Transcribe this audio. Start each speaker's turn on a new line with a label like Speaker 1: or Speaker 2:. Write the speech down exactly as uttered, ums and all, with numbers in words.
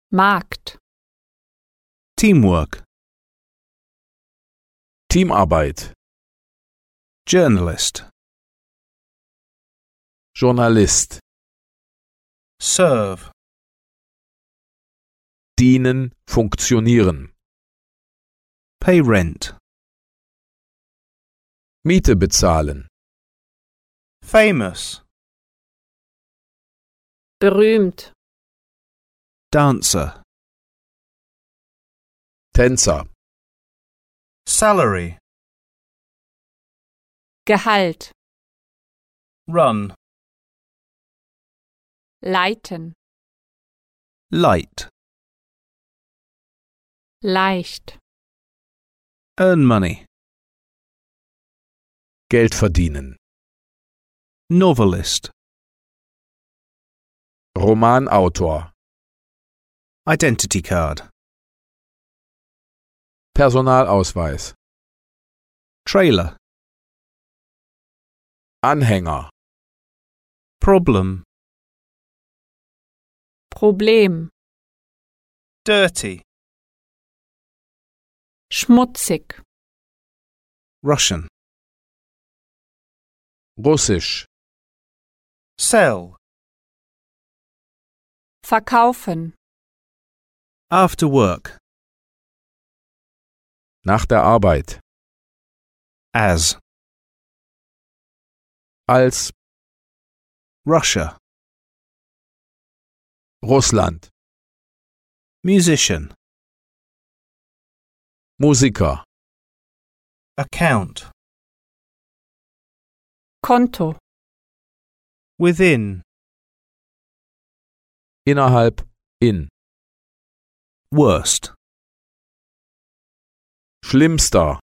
Speaker 1: Markt,
Speaker 2: teamwork,
Speaker 3: Teamarbeit,
Speaker 2: journalist,
Speaker 3: Journalist,
Speaker 2: serve,
Speaker 3: dienen, funktionieren,
Speaker 2: pay rent,
Speaker 3: Miete bezahlen,
Speaker 2: famous,
Speaker 1: berühmt,
Speaker 2: dancer,
Speaker 3: Tänzer,
Speaker 2: salary,
Speaker 1: Gehalt,
Speaker 2: run,
Speaker 1: leiten,
Speaker 2: light,
Speaker 1: leicht,
Speaker 2: earn money,
Speaker 3: Geld verdienen,
Speaker 2: novelist,
Speaker 3: Romanautor,
Speaker 2: identity card,
Speaker 3: Personalausweis,
Speaker 2: trailer,
Speaker 3: Anhänger,
Speaker 2: problem,
Speaker 1: Problem,
Speaker 2: dirty,
Speaker 1: schmutzig,
Speaker 2: Russian,
Speaker 3: Russisch,
Speaker 2: sell,
Speaker 1: verkaufen,
Speaker 2: after work,
Speaker 3: nach der Arbeit,
Speaker 2: as,
Speaker 3: als
Speaker 2: Russia,
Speaker 3: Russland,
Speaker 2: musician,
Speaker 3: Musiker,
Speaker 2: account,
Speaker 1: Konto,
Speaker 2: within,
Speaker 3: innerhalb, in,
Speaker 2: worst,
Speaker 3: schlimmster,